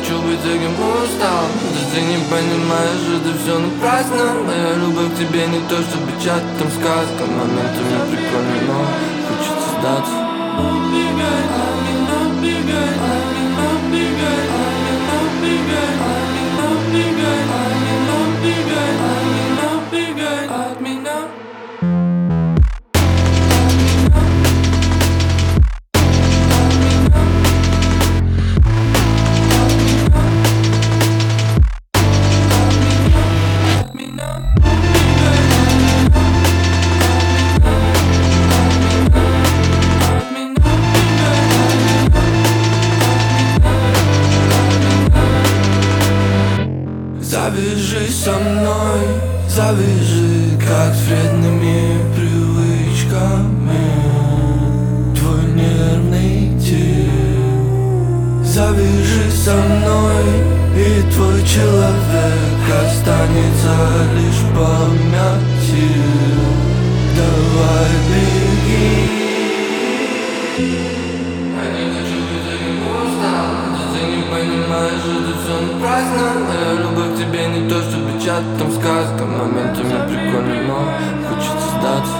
хочу быть таким усталым. Ты не понимаешь, это все напрасно. Моя любовь к тебе не то, чтобы чатом сказка. Моментами прикольно, но хочется сдаться. Завяжись со мной, завяжи, как с вредными привычками. Твой нервный тик. Завяжись со мной, и твой человек останется лишь в памяти. Давай беги. Я не хочу быть таким усталым. Ты не понимаешь, это все напрасно. Моя любовь к тебе не то, чтобы чатом сказка. Моментами прикольно, но хочется сдаться.